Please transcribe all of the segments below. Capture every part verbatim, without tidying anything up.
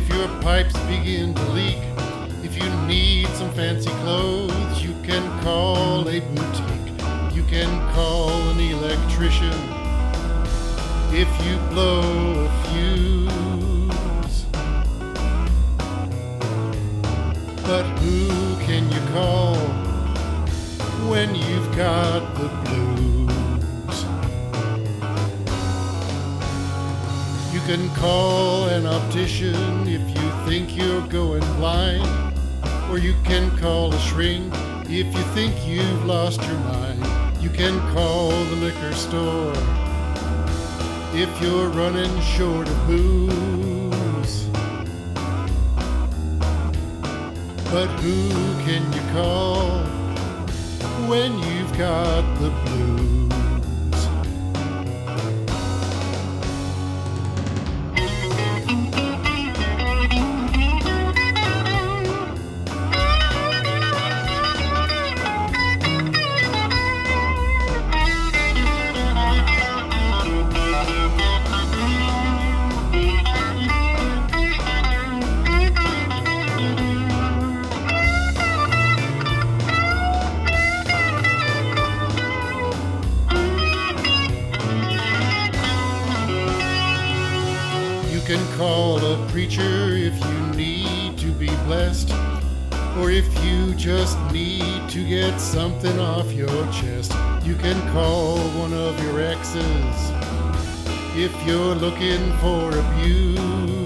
If your pipes begin to leak, if you need some fancy clothes, you can call a boutique. You can call an electrician if you blow a fuse. But who can you call when you've got the blues? You can call an optician if you think you're going blind, or you can call a shrink if you think you've lost your mind. You can call the liquor store if you're running short of booze. But who can you call when you've got the blues? You can call a preacher if you need to be blessed, or if you just need to get something off your chest. You can call one of your exes if you're looking for abuse.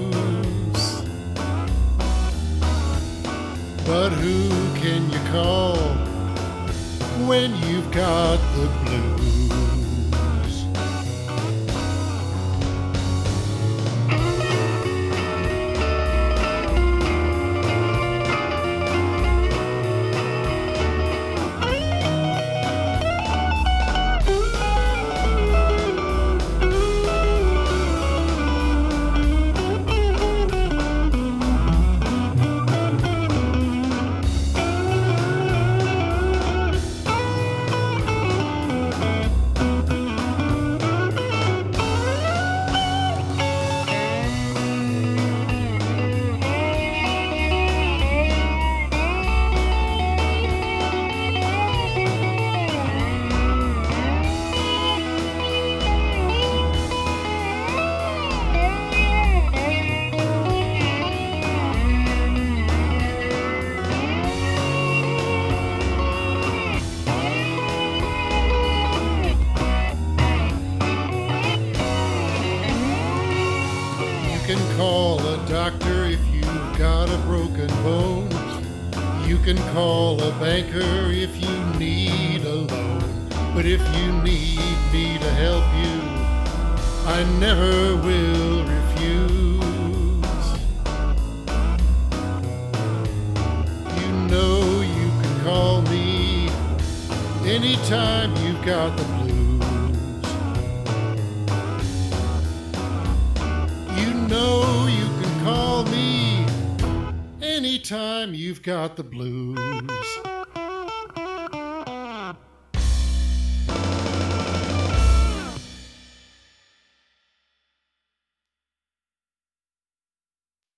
But who can you call when you've got the blues? You can call a doctor if you've got a broken bone. You can call a banker if you need a loan. But if you need me to help you, I never will refuse. You know you can call me anytime you've got the blues. You know you can call me anytime you've got the blues.